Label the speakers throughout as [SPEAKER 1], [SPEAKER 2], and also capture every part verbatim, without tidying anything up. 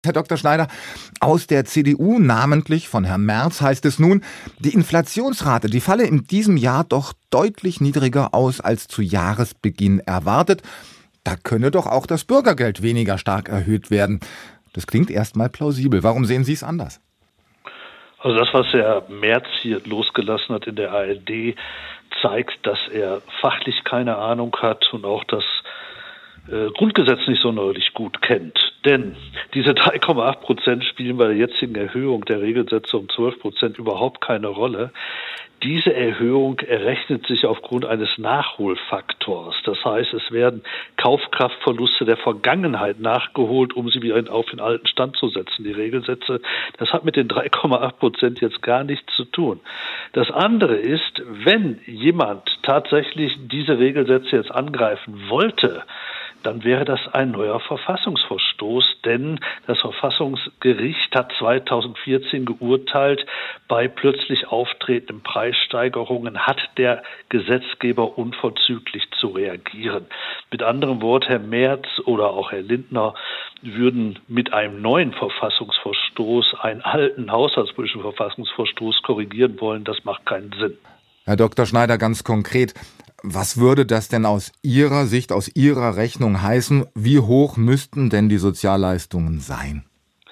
[SPEAKER 1] Herr Doktor Schneider, aus der C D U, namentlich von Herrn Merz, heißt es nun, die Inflationsrate, die falle in diesem Jahr doch deutlich niedriger aus als zu Jahresbeginn erwartet. Da könne doch auch das Bürgergeld weniger stark erhöht werden. Das klingt erstmal plausibel. Warum sehen Sie es anders?
[SPEAKER 2] Also das, was Herr Merz hier losgelassen hat in der A R D, zeigt, dass er fachlich keine Ahnung hat und auch das äh, Grundgesetz nicht so neulich gut kennt. Denn diese drei Komma acht Prozent spielen bei der jetzigen Erhöhung der Regelsätze um zwölf Prozent überhaupt keine Rolle. Diese Erhöhung errechnet sich aufgrund eines Nachholfaktors. Das heißt, es werden Kaufkraftverluste der Vergangenheit nachgeholt, um sie wieder auf den alten Stand zu setzen. Die Regelsätze, das hat mit den drei Komma acht Prozent jetzt gar nichts zu tun. Das andere ist, wenn jemand tatsächlich diese Regelsätze jetzt angreifen wollte, dann wäre das ein neuer Verfassungsverstoß, denn das Verfassungsgericht hat zweitausendvierzehn geurteilt, bei plötzlich auftretenden Preissteigerungen hat der Gesetzgeber unverzüglich zu reagieren. Mit anderem Wort, Herr Merz oder auch Herr Lindner würden mit einem neuen Verfassungsverstoß einen alten haushaltspolitischen Verfassungsverstoß korrigieren wollen. Das macht keinen Sinn.
[SPEAKER 1] Herr Doktor Schneider, ganz konkret, was würde das denn aus Ihrer Sicht, aus Ihrer Rechnung heißen? Wie hoch müssten denn die Sozialleistungen sein?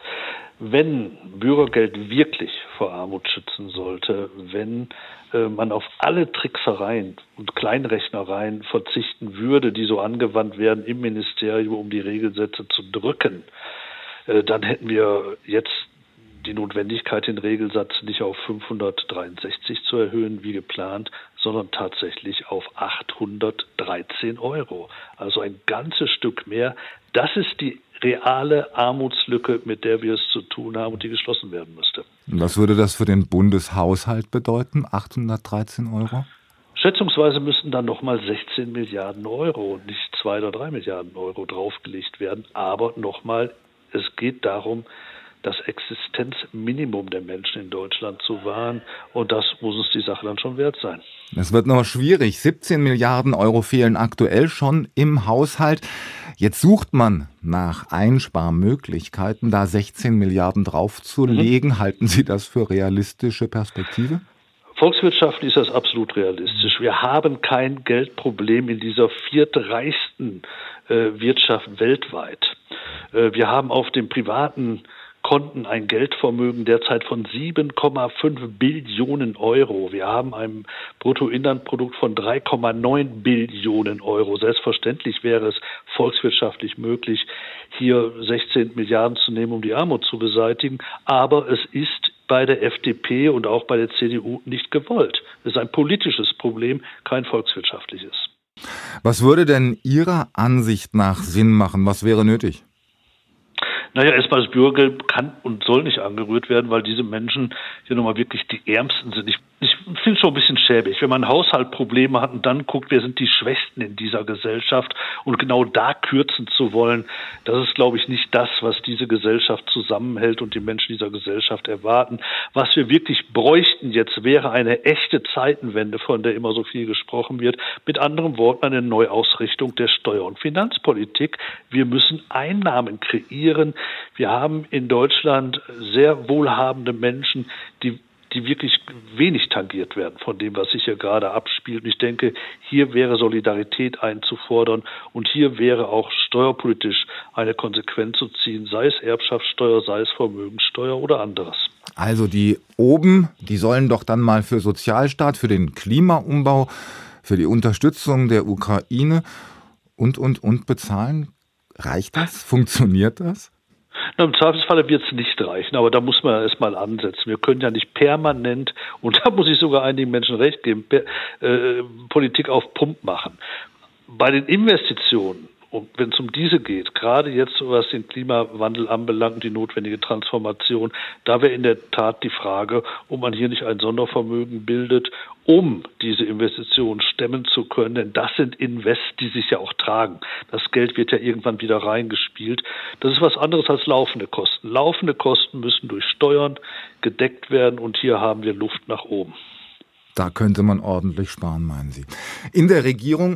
[SPEAKER 2] Wenn Bürgergeld wirklich vor Armut schützen sollte, wenn äh, man auf alle Tricksereien und Kleinrechnereien verzichten würde, die so angewandt werden im Ministerium, um die Regelsätze zu drücken, äh, dann hätten wir jetzt die Notwendigkeit, den Regelsatz nicht auf fünfhundertdreiundsechzig zu erhöhen, wie geplant, sondern tatsächlich auf achthundertdreizehn Euro. Also ein ganzes Stück mehr. Das ist die reale Armutslücke, mit der wir es zu tun haben und die geschlossen werden müsste.
[SPEAKER 1] Was würde das für den Bundeshaushalt bedeuten, achthundertdreizehn Euro?
[SPEAKER 2] Schätzungsweise müssten dann nochmal sechzehn Milliarden Euro und nicht zwei oder drei Milliarden Euro draufgelegt werden. Aber nochmal, es geht darum, das Existenzminimum der Menschen in Deutschland zu wahren. Und das muss uns die Sache dann schon wert sein.
[SPEAKER 1] Es wird noch schwierig. siebzehn Milliarden Euro fehlen aktuell schon im Haushalt. Jetzt sucht man nach Einsparmöglichkeiten, da sechzehn Milliarden draufzulegen. Mhm. Halten Sie das für realistische Perspektive?
[SPEAKER 2] Volkswirtschaftlich ist das absolut realistisch. Wir haben kein Geldproblem in dieser viertreichsten äh, Wirtschaft weltweit. Äh, wir haben auf dem privaten Konten ein Geldvermögen derzeit von sieben Komma fünf Billionen Euro. Wir haben ein Bruttoinlandprodukt von drei Komma neun Billionen Euro. Selbstverständlich wäre es volkswirtschaftlich möglich, hier sechzehn Milliarden zu nehmen, um die Armut zu beseitigen. Aber es ist bei der F D P und auch bei der C D U nicht gewollt. Es ist ein politisches Problem, kein volkswirtschaftliches.
[SPEAKER 1] Was würde denn Ihrer Ansicht nach Sinn machen? Was wäre nötig?
[SPEAKER 2] Naja, erstmal das Bürgergeld kann und soll nicht angerührt werden, weil diese Menschen hier nochmal wirklich die Ärmsten sind. Ich, ich finde es schon ein bisschen schäbig, wenn man Haushaltprobleme hat und dann guckt, wer sind die Schwächsten in dieser Gesellschaft und genau da kürzen zu wollen, das ist, glaube ich, nicht das, was diese Gesellschaft zusammenhält und die Menschen dieser Gesellschaft erwarten. Was wir wirklich bräuchten jetzt, wäre eine echte Zeitenwende, von der immer so viel gesprochen wird. Mit anderen Worten, eine Neuausrichtung der Steuer- und Finanzpolitik. Wir müssen Einnahmen kreieren. Wir haben in Deutschland sehr wohlhabende Menschen, die, die wirklich wenig tangiert werden von dem, was sich hier gerade abspielt. Und ich denke, hier wäre Solidarität einzufordern und hier wäre auch steuerpolitisch eine Konsequenz zu ziehen, sei es Erbschaftssteuer, sei es Vermögenssteuer oder anderes.
[SPEAKER 1] Also die oben, die sollen doch dann mal für Sozialstaat, für den Klimaumbau, für die Unterstützung der Ukraine und, und, und bezahlen. Reicht das? Funktioniert das?
[SPEAKER 2] Na, im Zweifelsfalle wird es nicht reichen, aber da muss man erst mal ansetzen. Wir können ja nicht permanent, und da muss ich sogar einigen Menschen recht geben, per, äh, Politik auf Pump machen. Bei den Investitionen, und wenn es um diese geht, gerade jetzt, was den Klimawandel anbelangt, die notwendige Transformation, da wäre in der Tat die Frage, ob man hier nicht ein Sondervermögen bildet, um diese Investitionen stemmen zu können. Denn das sind Invests, die sich ja auch tragen. Das Geld wird ja irgendwann wieder reingespielt. Das ist was anderes als laufende Kosten. Laufende Kosten müssen durch Steuern gedeckt werden und hier haben wir Luft nach oben.
[SPEAKER 1] Da könnte man ordentlich sparen, meinen Sie. In der Regierung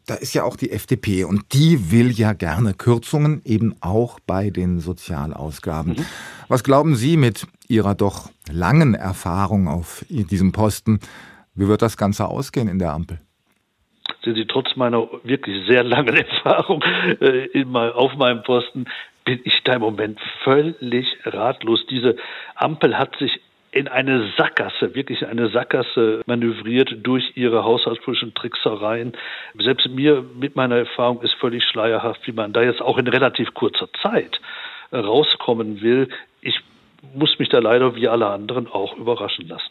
[SPEAKER 1] da ist ja auch die F D P und die will ja gerne Kürzungen, eben auch bei den Sozialausgaben. Mhm. Was glauben Sie mit Ihrer doch langen Erfahrung auf diesem Posten? Wie wird das Ganze ausgehen in der Ampel?
[SPEAKER 2] Sind Sie trotz meiner wirklich sehr langen Erfahrung äh, in mein, auf meinem Posten, bin ich da im Moment völlig ratlos. Diese Ampel hat sich in eine Sackgasse, wirklich eine Sackgasse manövriert durch ihre haushaltspolitischen Tricksereien. Selbst mir mit meiner Erfahrung ist völlig schleierhaft, wie man da jetzt auch in relativ kurzer Zeit rauskommen will. Ich muss mich da leider wie alle anderen auch überraschen lassen.